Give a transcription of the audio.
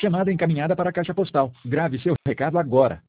Chamada encaminhada para a caixa postal. Grave seu recado agora.